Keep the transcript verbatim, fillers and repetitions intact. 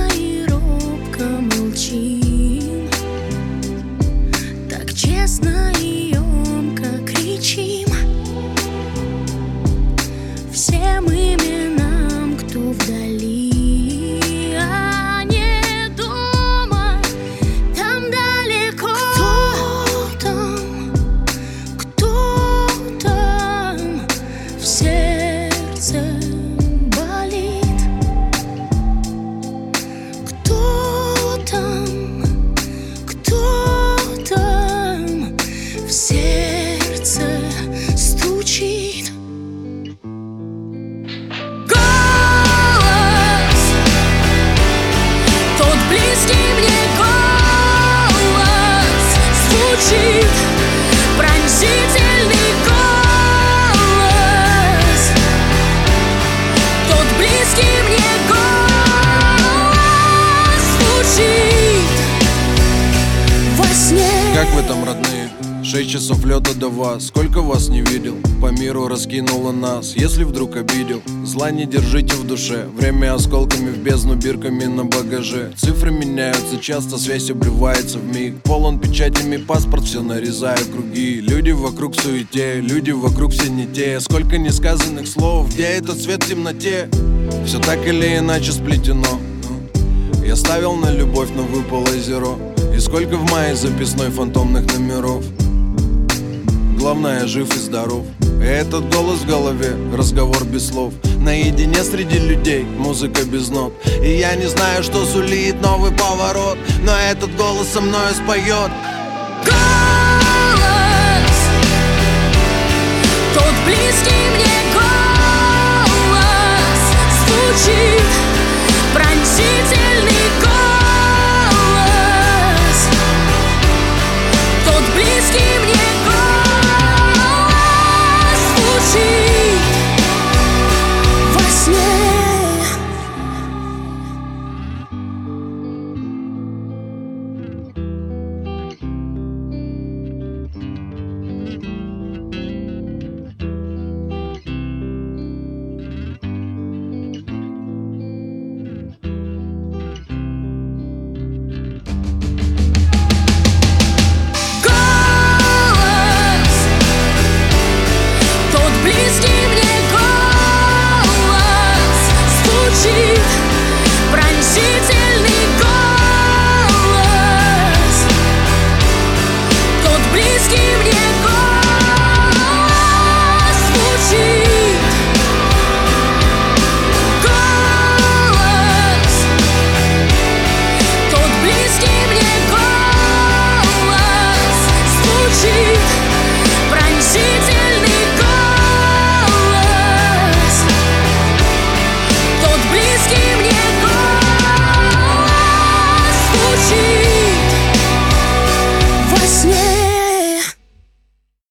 и робко молчим, так честно и емко кричим всем именам, кто вдали, а не дома, там далеко. Кто там, кто там в сердце болит? Кто там, кто там в сердце стучит? Пронзительный голос, тот близкий мне голос звучит во сне. Как вы там, родные? Шесть часов лета до вас. Сколько вас не видел? По миру раскинуло нас. Если вдруг обидел, зла не держите в душе. Время осколками в бездну, бирками на багаже. Цифры меняются часто, связь обрывается вмиг. Полон печатями паспорт, все нарезаю круги. Люди вокруг в суете, люди вокруг все не те. Сколько несказанных слов, где этот свет в темноте? Все так или иначе сплетено. Я ставил на любовь, но выпало зеро. И сколько в моей записной фантомных номеров. Главное, жив и здоров. И этот голос в голове, разговор без слов. Наедине среди людей, музыка без нот. И я не знаю, что сулит новый поворот, но этот голос со мною споет. Голос, тот близкий мне голос звучит